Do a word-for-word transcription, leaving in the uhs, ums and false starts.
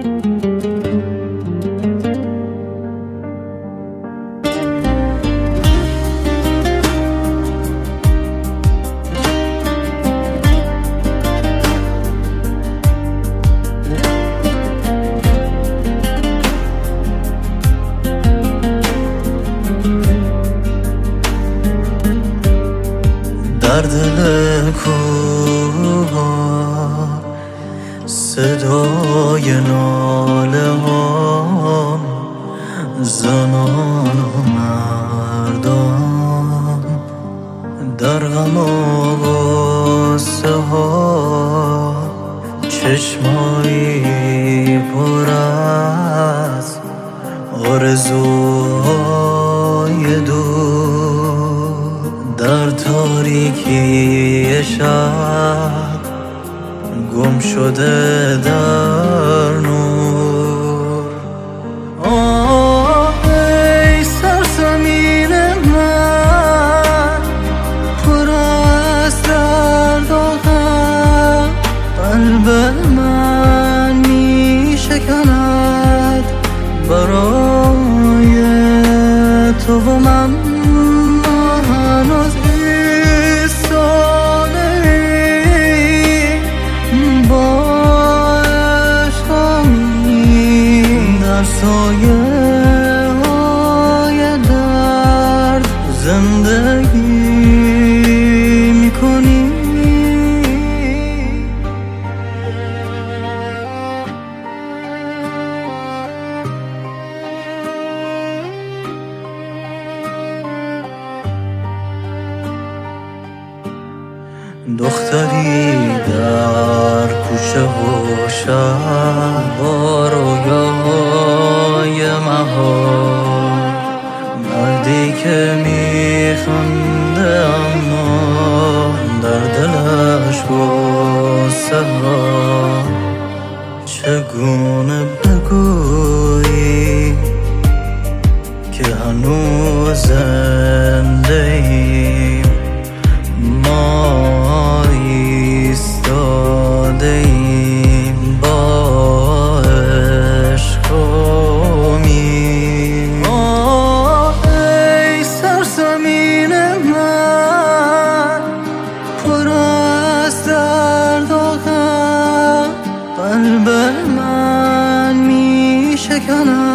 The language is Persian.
در دل کوه صدای ناله ها، زنان و مردان در غم و غصه ها، چشمایی پر از آرزوهای دور، در تاریکی شب گم شده در نور. آه ای سرزمین من، پر از درد و غم، قلب من می شکند برای تو و من. در سایه های درد زندگی میکنی. دختری در کوچه و شب با رویاهای مهار، مردی که میخنده اما در دلش غصه ها. چگونه بگویی که هنوز زنده ایم، ما ایستاده ایم با عشق و امید. آه ای سرزمین من، پر از درد و غم، قلب من می شکند